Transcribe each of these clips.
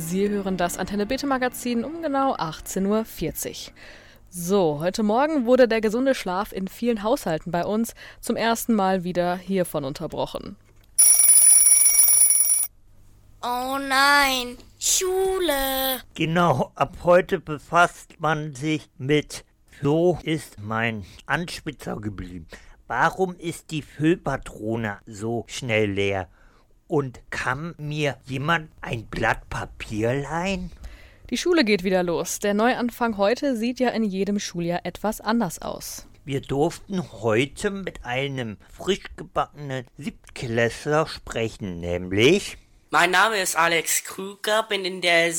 Sie hören das Antenne Bete Magazin um genau 18:40 Uhr. So, heute Morgen wurde der gesunde Schlaf in vielen Haushalten bei uns zum ersten Mal wieder hiervon unterbrochen. Oh nein, Schule. Genau, ab heute befasst man sich mit Flo ist mein Anspitzer geblieben. Warum ist die Füllpatrone so schnell leer? Und kann mir jemand ein Blatt Papier leihen? Die Schule geht wieder los. Der Neuanfang heute sieht ja in jedem Schuljahr etwas anders aus. Wir durften heute mit einem frisch gebackenen Siebtklässler sprechen, nämlich... Mein Name ist Alex Krüger, bin in der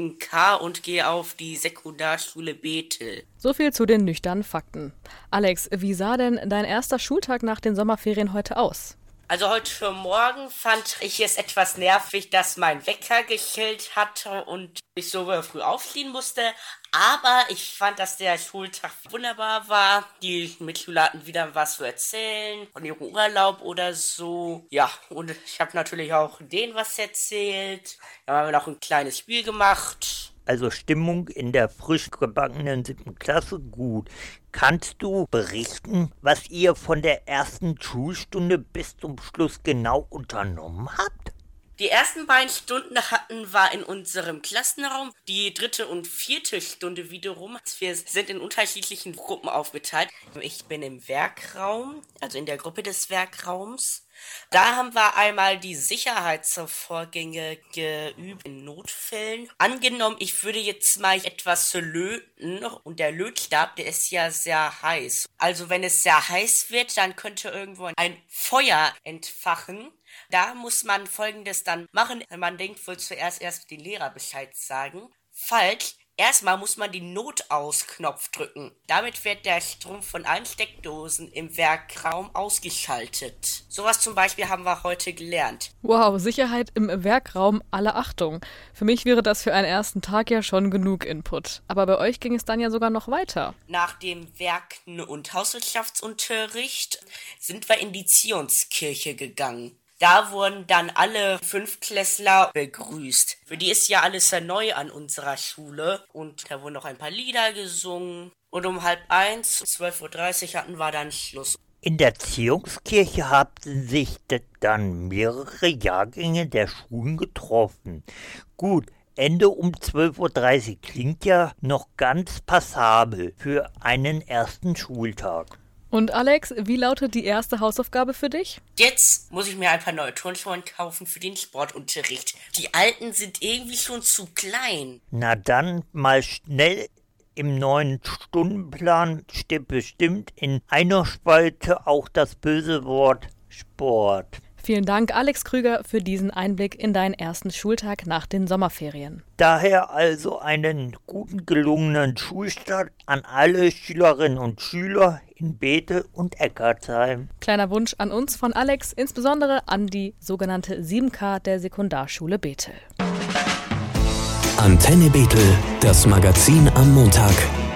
7K und gehe auf die Sekundarschule Bethel. So viel zu den nüchternen Fakten. Alex, wie sah denn dein erster Schultag nach den Sommerferien heute aus? Also heute Morgen fand ich es etwas nervig, dass mein Wecker geschellt hatte und ich so früh aufstehen musste. Aber ich fand, dass der Schultag wunderbar war. Die Mitschüler hatten wieder was zu erzählen von ihrem Urlaub oder so. Ja, und ich habe natürlich auch denen was erzählt. Dann haben wir noch ein kleines Spiel gemacht. Also Stimmung in der frisch gebackenen 7. Klasse gut. Kannst du berichten, was ihr von der ersten Schulstunde bis zum Schluss genau unternommen habt? Die ersten beiden Stunden hatten wir in unserem Klassenraum. Die 3. und 4. Stunde wiederum. Wir sind in unterschiedlichen Gruppen aufgeteilt. Ich bin im Werkraum, also in der Gruppe des Werkraums. Da haben wir einmal die Sicherheitsvorgänge geübt in Notfällen. Angenommen, ich würde jetzt mal etwas löten und der Lötstab, der ist ja sehr heiß. Also wenn es sehr heiß wird, dann könnte irgendwo ein Feuer entfachen. Da muss man Folgendes dann machen. Man denkt wohl zuerst erst den Lehrer Bescheid sagen. Falsch. Erstmal muss man den Notausknopf drücken. Damit wird der Strom von allen Steckdosen im Werkraum ausgeschaltet. Sowas zum Beispiel haben wir heute gelernt. Wow, Sicherheit im Werkraum, alle Achtung. Für mich wäre das für einen ersten Tag ja schon genug Input. Aber bei euch ging es dann ja sogar noch weiter. Nach dem Werk- und Hauswirtschaftsunterricht sind wir in die Zionskirche gegangen. Da wurden dann alle 5-Klässler begrüßt. Für die ist ja alles sehr neu an unserer Schule. Und da wurden noch ein paar Lieder gesungen. Und um 12:30, 12:30 hatten wir dann Schluss. In der Zionskirche haben sich dann mehrere Jahrgänge der Schulen getroffen. Gut, Ende um 12:30 Uhr klingt ja noch ganz passabel für einen ersten Schultag. Und Alex, wie lautet die erste Hausaufgabe für dich? Jetzt muss ich mir ein paar neue Turnschuhe kaufen für den Sportunterricht. Die alten sind irgendwie schon zu klein. Na dann mal schnell im neuen Stundenplan steht bestimmt in einer Spalte auch das böse Wort Sport. Vielen Dank, Alex Krüger, für diesen Einblick in deinen ersten Schultag nach den Sommerferien. Daher also einen guten, gelungenen Schulstart an alle Schülerinnen und Schüler in Bethel und Eckartsheim. Kleiner Wunsch an uns von Alex, insbesondere an die sogenannte 7K der Sekundarschule Bethel. Antenne Bethel, das Magazin am Montag.